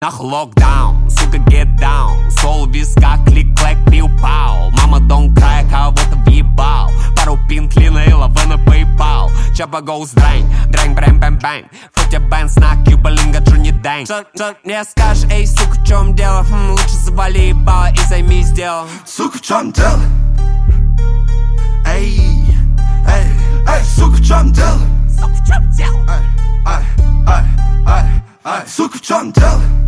Нах локдаун, сука, get down. Сол виска, клик-клэк, пиу-пау. Мама дом края, кого-то въебал. Пару пинтлина и лавы на PayPal. Чаба гоус дрэнь, дрэнь, брэм, бэм, бэм. Фотя бэнс на кьюбалинга, Джуни Дэнь. Что мне скажешь, эй, сука, в чем дело? Лучше завали ебало и займись делом. Сука, в чем дело? Эй, эй, эй, сука, в чем дело? Сука, в чем дело? Эй, эй, эй, эй, эй, сука, в чем дело?